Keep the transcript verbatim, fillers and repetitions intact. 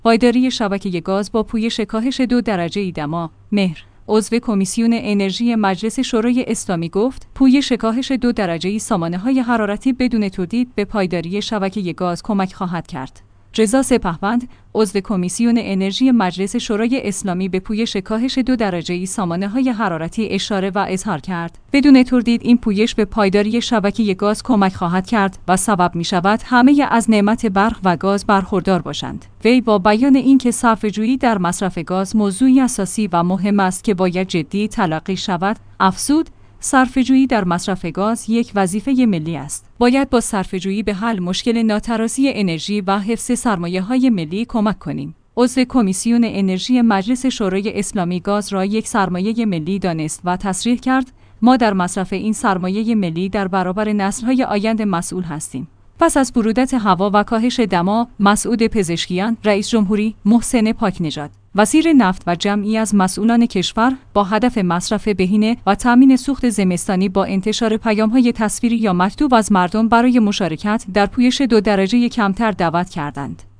پایداری شبکه گاز با پویش کاهش دو درجه دما. مهر عضو کمیسیون انرژی مجلس شورای اسلامی گفت پویش کاهش دو درجه سامانه‌های حرارتی بدون تردید به پایداری شبکه گاز کمک خواهد کرد. رضا سپهبند عضو کمیسیون انرژی مجلس شورای اسلامی به پویش کاهش دو درجه سامانه‌های حرارتی اشاره و اظهار کرد. بدون تردید این پویش به پایداری شبکه گاز کمک خواهد کرد و سبب می‌شود همه از نعمت برق و گاز برخوردار باشند. وی با بیان اینکه صرفه‌جویی در مصرف گاز موضوعی اساسی و مهم است که باید جدی تلقی شود، افزود: صرفه‌جویی در مصرف گاز یک وظیفه ملی است. باید با صرفه‌جویی به حل مشکل ناترازی انرژی و حفظ سرمایه‌های ملی کمک کنیم. عضو کمیسیون انرژی مجلس شورای اسلامی گاز را یک سرمایه ملی دانست و تصریح کرد: ما در مصرف این سرمایه ملی در برابر نسل‌های آینده مسئول هستیم. پس از برودت هوا و کاهش دما، مسعود پزشکیان، رئیس جمهوری محسن پاکنژاد، وزیر نفت و جمعی از مسئولان کشور با هدف مصرف بهینه و تامین سوخت زمستانی با انتشار پیام‌های تصویری یا مکتوب از مردم برای مشارکت در پویش دو درجه کمتر دعوت کردند.